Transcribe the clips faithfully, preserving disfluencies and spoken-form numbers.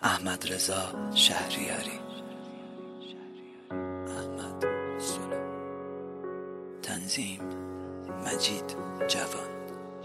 احمد رضا شهریاری. احمد سلو. تنظیم مجید جوان.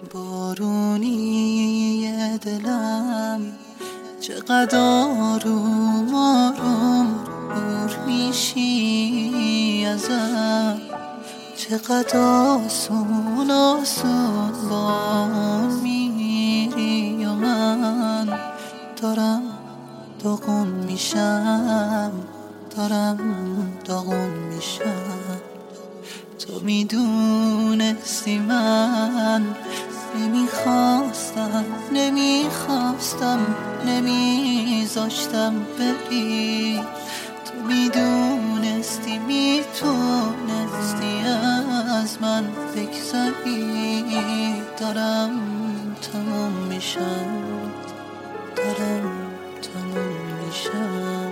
بارونی دلم چقدر آروم آروم دور میشی ازم، چقدر آسون آسون با میری و من دارم داغون میشم، دارم داغون میشم. تو میدونستی من نمیخواستم نمیخواستم نمیذاشتم بری، تو میدونستی میتونستی از من بگذری. دارم تموم میشم، دارم تموم میشم.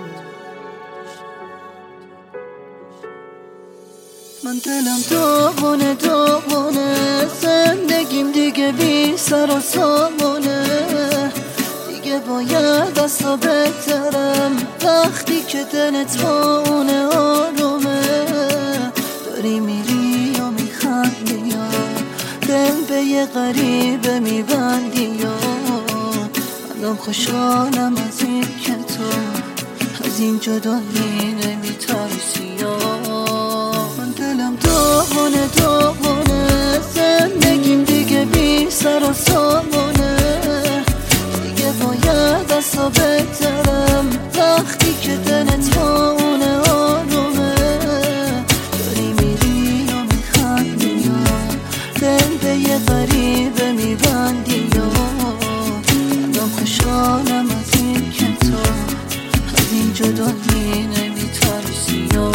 من دلم داغونه داغونه، زندگیم دیگه بی سر و سامونه، دیگه باید از تو بهترم وقتی که دلت با اونه آرومه. داری میری و میخندی یا دل به یه غریبه میبندی یا منم خوشحالم از این که تو از این جدایی نمیترسی یا. دلم داغونه داغونه، زندگیم دیگه بی سر و سامونه، دیگه باید از تو بهترم وقتی که دلت با اونه آرومه. داری میری و میخندی یا دل به یه غریبه میبندی یا منم خوشحالم از این که تو از این جدایی نمیترسی یا.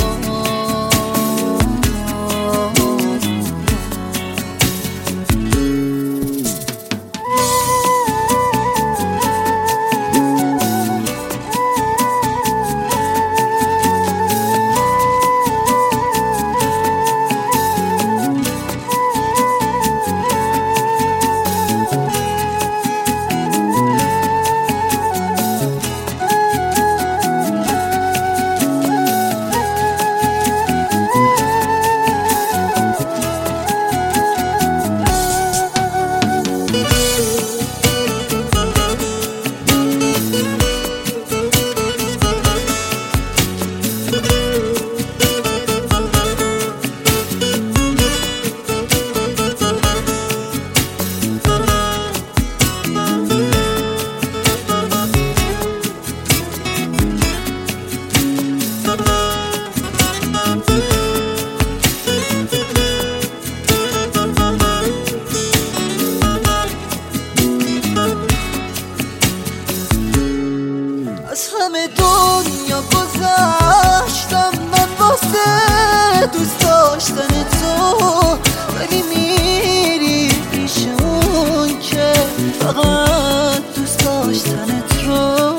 از همه دنیا گذشتم من واسه دوست داشتن تو، ولی میری پیش اون که فقط دوست داشتنت رو.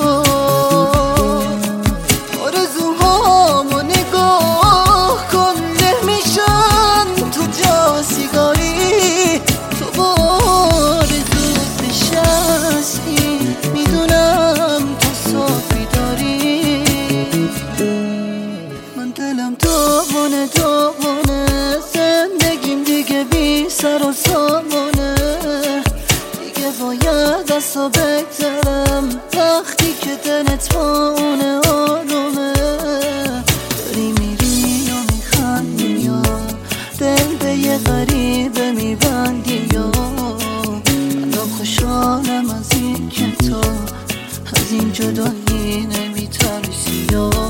آرزوهامو نگاه کن نمیشن تو جا سیگاری، تو با آرزوت نشستی میدونم صافی داری. من دلم داغونه داغونه، زندگیم دیگه بی سر و سامونه، دیگه باید از تو بهترم وقتی که دلت با اونه آرومه. داری میری و میخندی یا دل به یه غریبه میبندی یا منم خوشحالم از این که تو از این جدایی نمیترسی یا.